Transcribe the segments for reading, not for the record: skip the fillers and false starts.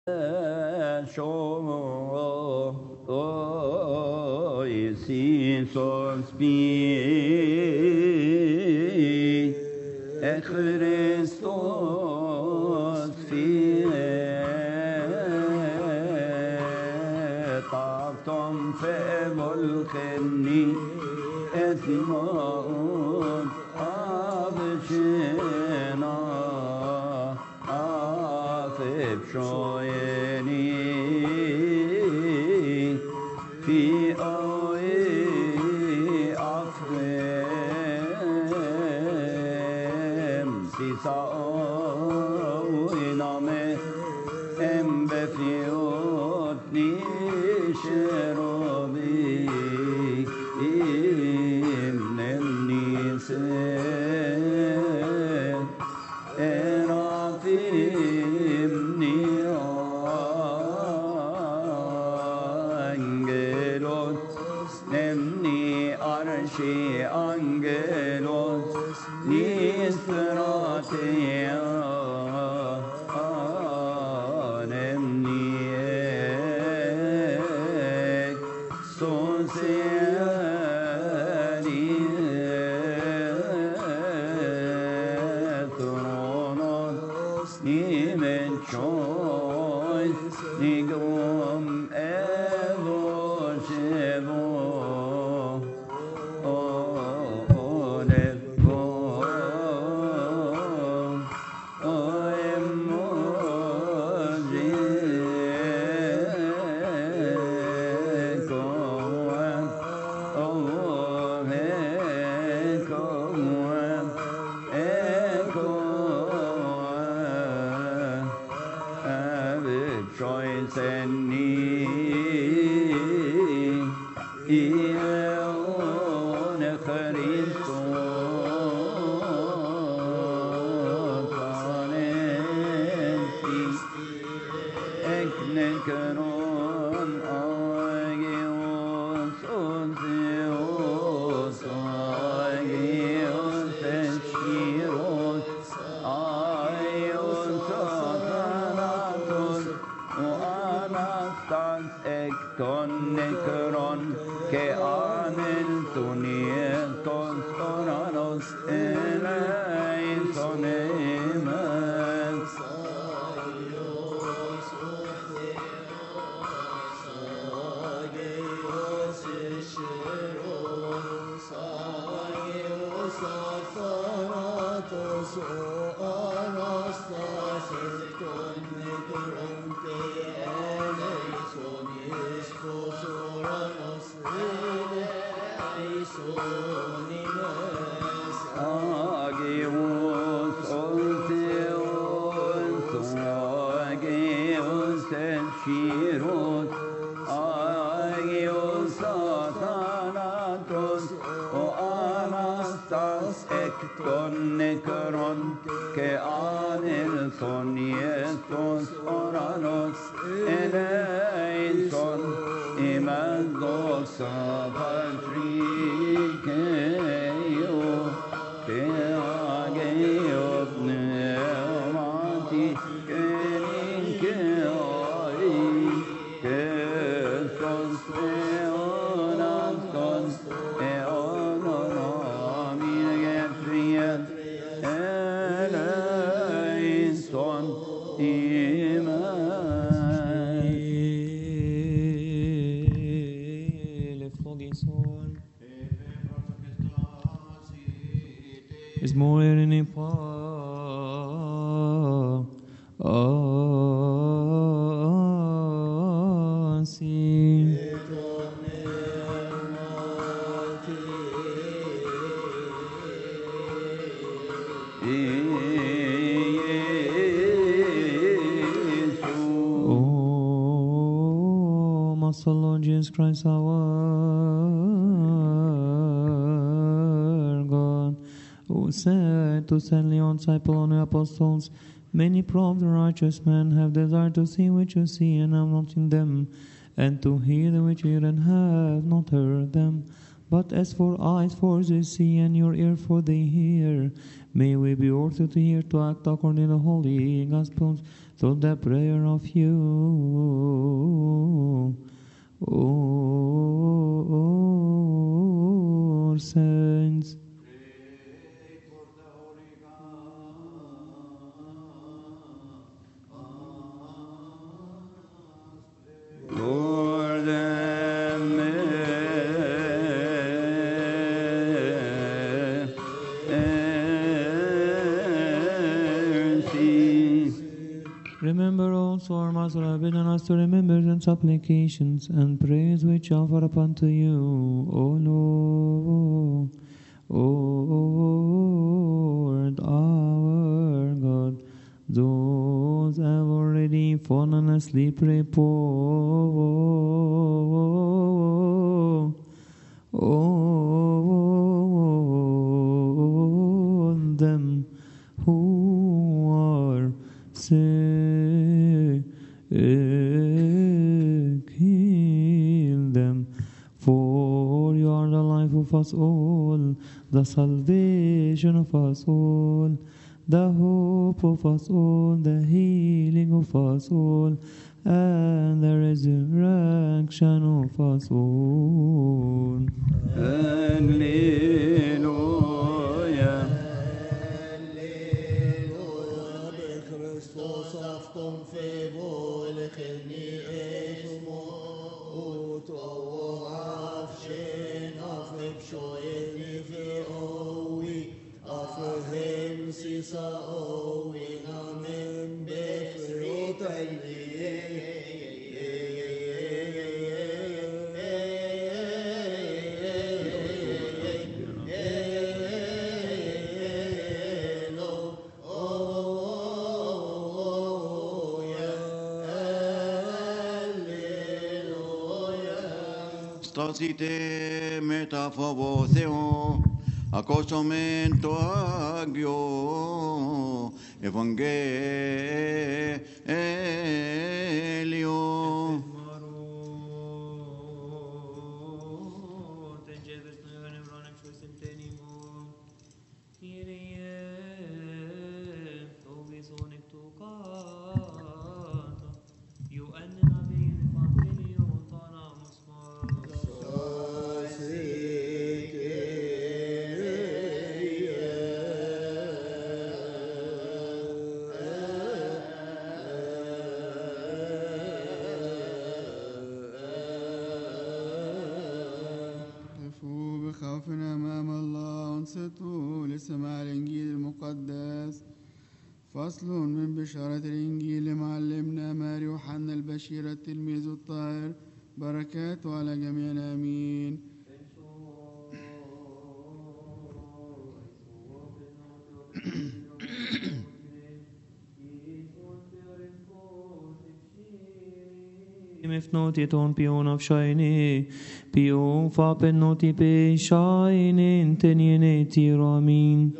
Jesus be Christos fiet Avtom fevolcheni et mod avshena afib shoyeni fi oi afrem sisao iname em befiot nisherobi im nemnise erafim angelos nemni arshi angelos nisratia nemni sosiali tronos nimen choice nigum evo shevo is more in a far Lord Jesus Christ our God, who said to send Leon disciple and apostles, many proud and righteous men have desired to see which you see and have not seen them, and to hear the which you hear and have not heard them. But as for eyes for they see and your ear for they hear, may we be worthy to hear to act according to the holy Gospels through the prayer of you, O saints. Lord, have mercy. Remember also our Master have bidden us to remembrance, supplications, and prayers which offer up unto you, O Lord, our God. Those have already fallen asleep, repose on them who are sick, heal them, for you are the life of us all, the salvation of us all, the hope of us all, the healing of us all, and the resurrection of us all. Alleluia. Christos afton febo lecheni esmo uto afshen afeb shoyeni fi owi afhem sisa owi namen befrot Στάσιτε μετά φόβο Θεό, ακούσομεν το Άγιο Ευαγγέλιο. خوفنا أمام الله انصتوا لسماع الإنجيل المقدس. فصل من بشارة الإنجيل لمعلمنا ماري يوحنا البشير التلميذ الطاهر، بركاته على جميعنا آمين. Mifnoti ton pion of shiny, pion fa penoti pe shine, teniene tiramin.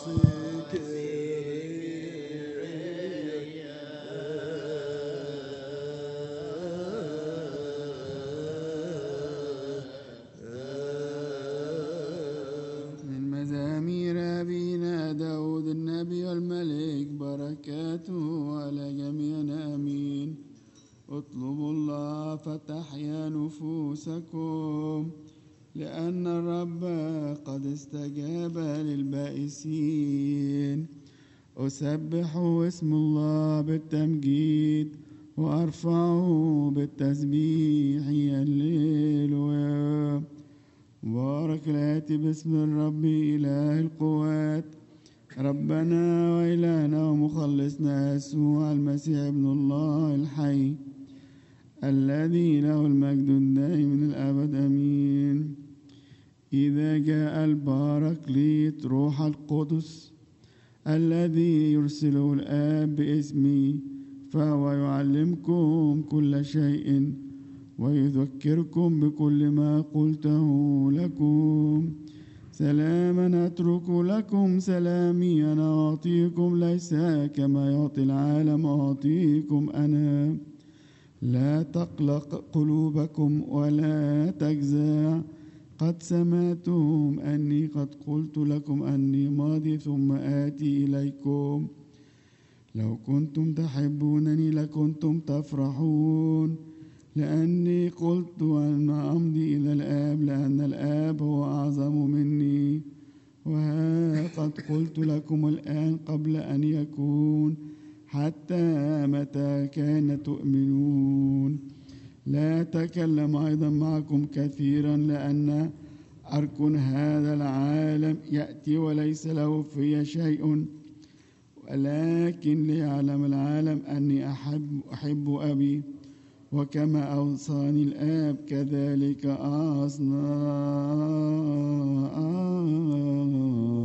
من مزامير أبينا داود النبي والملك، بركاته على جميعنا آمين. اطلبوا الله فتحيا نفوسكم، لأن الرب قد استجاب للبائسين. أسبح اسم الله بالتمجيد، وأرفعه بالتسبيح. هللويا. بارك الآتي باسم الرب إله القوات، ربنا وإلهنا ومخلصنا يسوع المسيح ابن الله الحي، الذي له المجد الدائم من الأبد آمين. إذا جاء الباركليت روح القدس الذي يرسله الآب باسمي، فهو يعلمكم كل شيء ويذكركم بكل ما قلته لكم. سلاما أترك لكم، سلامي أنا أعطيكم، ليس كما يعطي العالم أعطيكم أنا. لا تقلق قلوبكم ولا تجزع. قد سمعتم أني قد قلت لكم أني ماضي ثم آتي إليكم. لو كنتم تحبونني لكنتم تفرحون، لأني قلت أن أمضي إلى الآب، لأن الآب هو أعظم مني. وها قد قلت لكم الآن قبل أن يكون، حتى متى كان تؤمنون. لا أتكلم أيضا معكم كثيرا، لأن أركن هذا العالم يأتي وليس له في شيء، ولكن ليعلم العالم أني أحب أبي، وكما أوصاني الآب كذلك أصنع.